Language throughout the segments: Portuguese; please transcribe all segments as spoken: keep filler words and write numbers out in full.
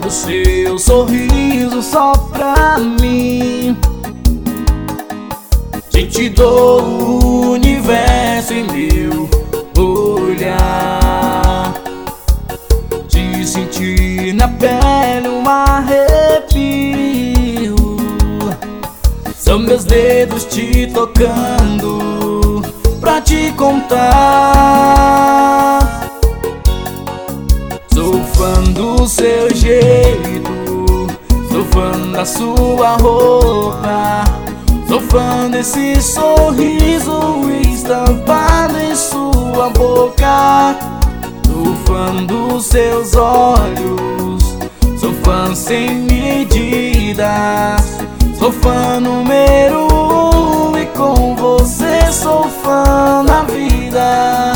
Guardo seu sorriso só pra mim. Te dou o universo em meu olhar. Te sentir na pele um arrepio. São meus dedos te tocando pra te contar. Sou fã do seu jeito, sou fã da sua roupa, sou fã desse sorriso estampado em sua boca. Sou fã dos seus olhos, sou fã sem medidas, sou fã número um e com você sou fã da vida.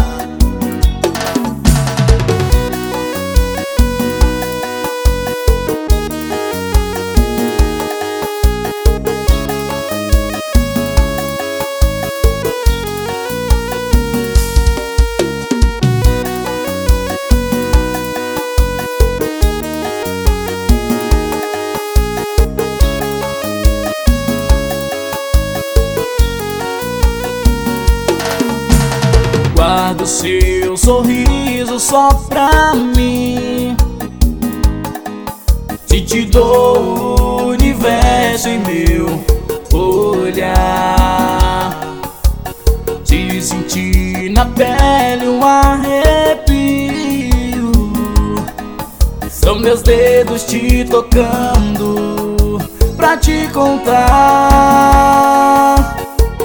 Guardo seu sorriso só pra mim. Se te dou o universo em meu olhar. Te sentir na pele um arrepio. São meus dedos te tocando pra te contar.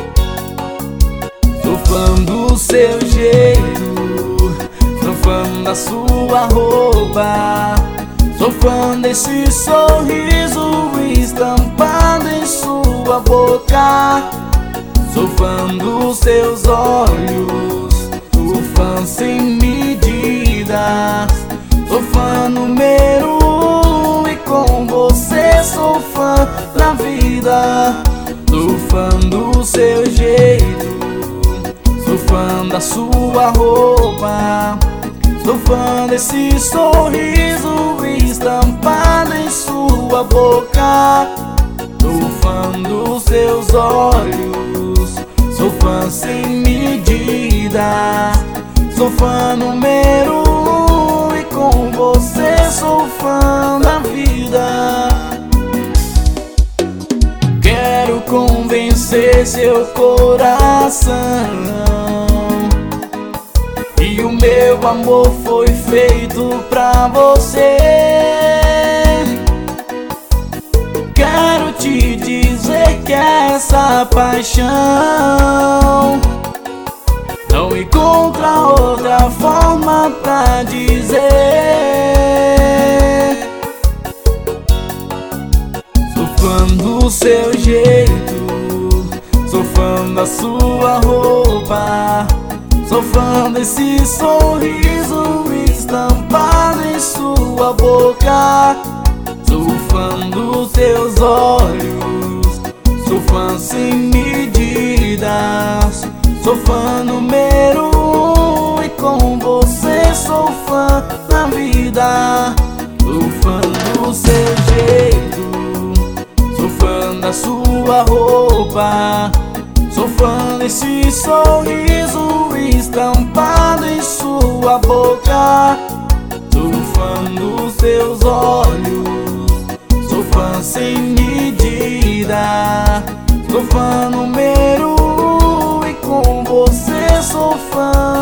Sou fã do seu jeito, sou fã da sua roupa, sou fã desse sorriso estampado em sua boca. Sou fã dos seus olhos, sou fã sem medidas, sou fã número um e com você sou fã da vida. Sou fã do seu jeito, sou fã da sua roupa, sou fã desse sorriso estampado em sua boca. Sou fã dos seus olhos, sou fã sem medida, sou fã número um e com você sou fã da vida. Quero convencer seu coração e o meu amor foi feito pra você. Quero te dizer que essa paixão não encontra outra forma pra dizer. Sou fã do seu jeito, sou fã da sua roupa, sou fã desse sorriso estampado em sua boca. Sou fã dos seus olhos, sou fã sem medidas, sou fã número um e com você sou fã da vida. Sou fã do seu jeito, sou fã da sua roupa, sou fã desse sorriso estampado em sua boca. Sou fã dos seus olhos, sou fã sem medida, sou fã número um e com você sou fã